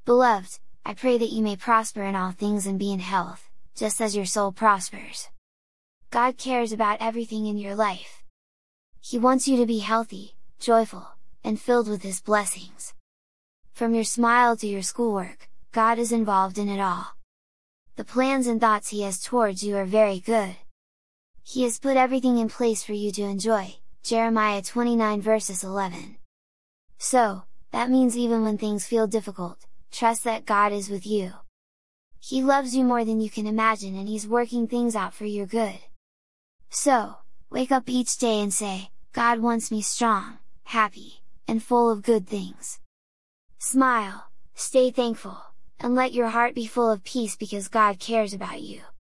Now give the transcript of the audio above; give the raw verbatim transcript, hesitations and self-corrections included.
Beloved, I pray that you may prosper in all things and be in health, just as your soul prospers. God cares about everything in your life. He wants you to be healthy, joyful, and filled with His blessings. From your smile to your schoolwork, God is involved in it all. The plans and thoughts He has towards you are very good. He has put everything in place for you to enjoy, Jeremiah twenty-nine verses eleven. So, that means even when things feel difficult, trust that God is with you. He loves you more than you can imagine and He's working things out for your good. So, wake up each day and say, God wants me strong, happy, and full of good things. Smile, stay thankful, and let your heart be full of peace because God cares about you.